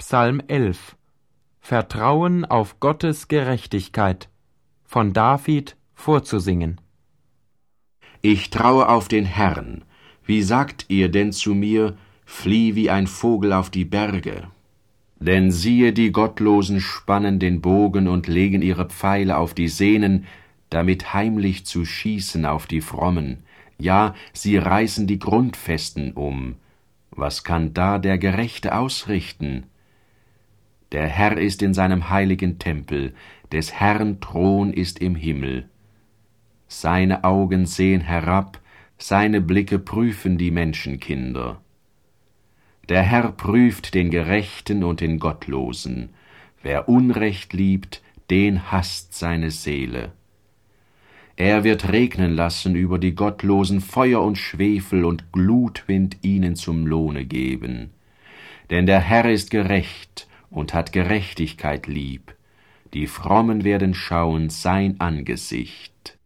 Psalm 11. Vertrauen auf Gottes Gerechtigkeit von David vorzusingen. Ich traue auf den Herrn. Wie sagt ihr denn zu mir, flieh wie ein Vogel auf die Berge? Denn siehe, die Gottlosen spannen den Bogen und legen ihre Pfeile auf die Sehnen, damit heimlich zu schießen auf die Frommen. Ja, sie reißen die Grundfesten um. Was kann da der Gerechte ausrichten? Der Herr ist in seinem heiligen Tempel, des Herrn Thron ist im Himmel. Seine Augen sehen herab, seine Blicke prüfen die Menschenkinder. Der Herr prüft den Gerechten und den Gottlosen. Wer Unrecht liebt, den hasst seine Seele. Er wird regnen lassen über die Gottlosen Feuer und Schwefel und Glutwind ihnen zum Lohne geben. Denn der Herr ist gerecht und hat Gerechtigkeit lieb. Die Frommen werden schauen sein Angesicht.